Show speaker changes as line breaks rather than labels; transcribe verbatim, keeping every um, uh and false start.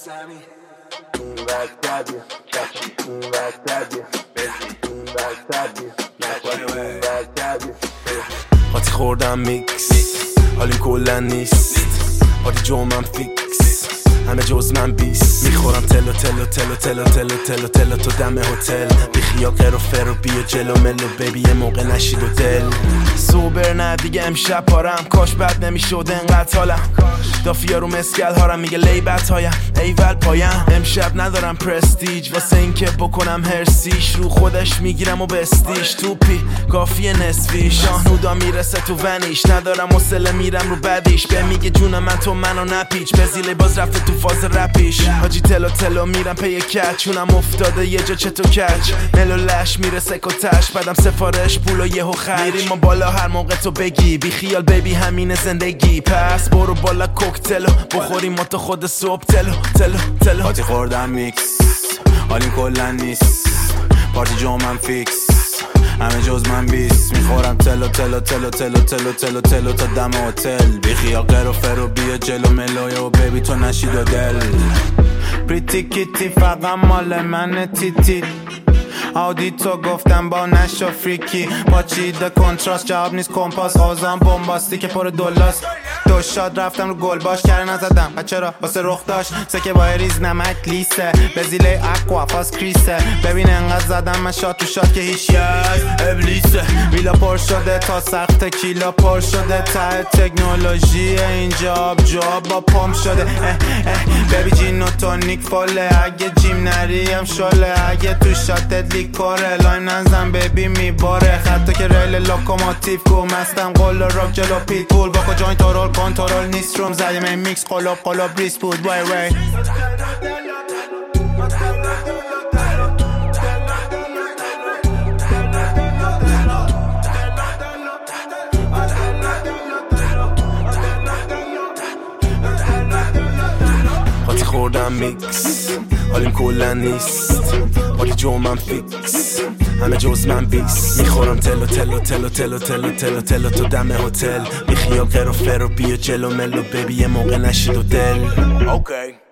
این وقتبیه این وقتبیه این وقتبیه این وقتبیه
قاطی خوردم میکس حالی کلن نیست پارتی جمعم فیکس همه جز من بیست میخورم تلو تلو تلو تلو تلو تلو تلو تو دم هتل بیخیا قر و فر و بیا جلو ملو بیبی یه موقع نشید و دل سوبر نه دیگه امشب پارم کاش بد نمیشد انقدر حالم دافیا رو مسکل هارم میگه لیبت هایم ایول پایم امشب ندارم پرستیج واسه این که بکنم هرسیش رو خودش میگیرم و بستیش توپی کافی نصفی شاهنودا میرسه تو ونیش ندارم حوصله میرم رو بدیش به میگه جون من تو منو نپیچ به زیله باز رفته تو فاز رپیش حاجی تلو تلو میرم پی کچ چونم افتاده یه جا چه تو کچ ملو لش میرسه کتش بعدم سفارش پول و یهو خرج میریم ما بالا هر موقع تو بگی بی خیال بیبی همینه زندگی پس برو بالا کوکتلو بخوریم ما تا خود صبح تلو تلو تلو
قاطی خوردم میکس حالیم کلن نیست پارتی جمعم فیکس همه جز من بیست میخورم تلو تلو تلو تلو تلو تلو تلو تا دم هتل بیخیا قر و فر و بیا جلو ملوی و بیبی تو نشید و دل پریتی کیتی فقط مال من تیتی آودی تو گفتم با نشا فریکی با چیده کنتراست جواب نیست کمپاس آزام بومباستی که پر دولاست دو شاد رفتم رو گل باش کره نزدم و چرا واسه رخ داشت سکه با ریز نمک لیسه بزیله اکوا فاس کریسه ببین انقدر زدم من شاد تو شاد که هیچ یک ابلیسه ویلا پر شده تا سخت کیلا پر شده ته تکنولوژی اینجا آب جواب با پمپ شده اه اه ببی جین و تونیک فاله اگه جیم نریم شله اگه تو شاتت لیکوره لایم ننزم ببی میباره خطا که ریل لوکوموتیو کو مستم قول راک جلو پیت بول با کجاین تورول کنترل نیست روم زدیم این میکس قلوب قلوب ریس بود وای وای
قاطی خوردم میکس حالیم کلن نیست پارتی جمعم فیکس همه جز من بیست میخورم تلو تلو تلو تلو تلو تلو تلو تو دم هتل بیخیال قر و فر و بیا جلو ملو بیبی یه موقع نشید و دل
اوکی